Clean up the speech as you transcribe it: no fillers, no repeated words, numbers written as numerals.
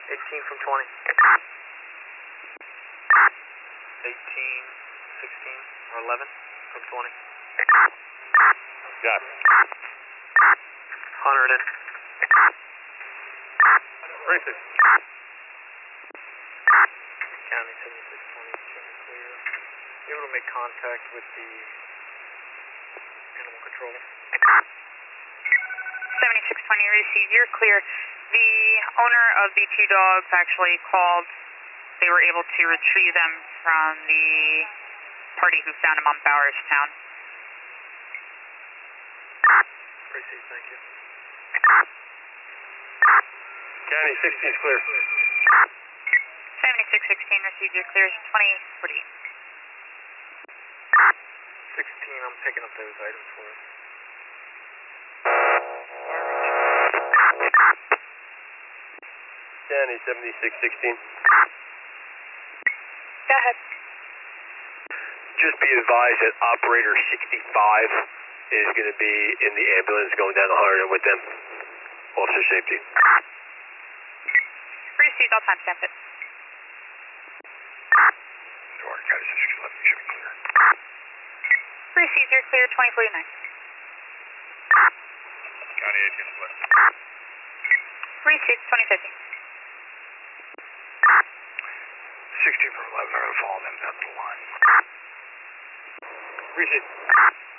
18 from 20. 18, 16, or 11 from 20. Got it. 100 in. Racing. County 7620, check it clear. You able to make contact with the animal control? 7620, receive, you're clear. The owner of the two dogs actually called. They were able to retrieve them from the party who found them on Bowerstown. Receive, thank you. County 16 is clear. 7616, receive, you're clear. 2040. 16, I'm picking up those items for us. County 7616. Go ahead. Just be advised that operator 65 is going to be in the ambulance going down the 100 with them. Officer safety. Received, I'll timestamp it. County 7611, you should be clear. Received, you're clear. 2049. County 18 is clear. Received, 2050. 16 from 11 are going to follow them down to the line. Receive.